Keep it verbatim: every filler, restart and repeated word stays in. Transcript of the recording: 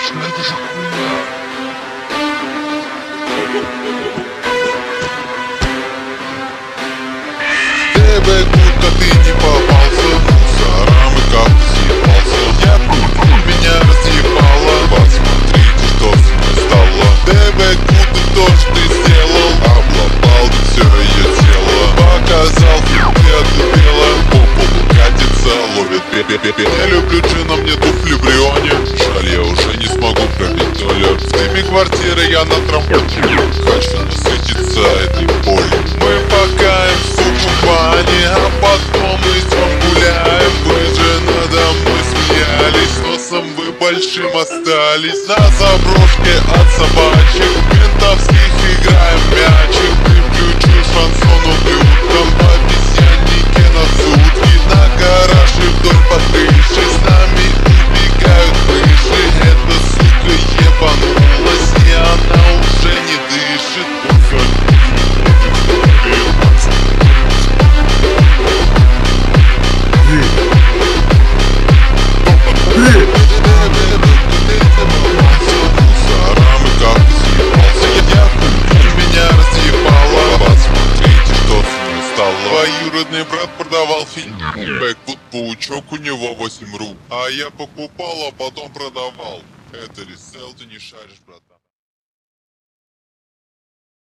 Что это за хуйня? Тебе будто ты не попался мусорам и как ты съебался. Я меня разъебала. Посмотрите, что с мной стало. Тебе будто то, что ты сделал. Облапал ты все ее тело. Показал, ты отупела. По полу катится, ловит бе-бе-бе. Я люблю джина, мне туфли в Рионе. Жаль, я уже не смогу пробить долю. В дыме квартиры я на трамплине. Хочу насытиться этой болью. Мы покаем, сука, в бане, а потом идем гуляем. Вы же надо мной смеялись, носом вы большим остались. На заброшке от собачек ментовских играем мячик. Ты включишь шансон ублюдком в обезьяннике на сутки. На гараже вдоль по крыше с нами убегают мыши. Эта сука ебанулась, и она уже не дышит. Двоюродный брат продавал фильм Бэквуд паучок, у него восемь рук. А я покупал, а потом продавал. Это ресел, ты не шаришь, братан.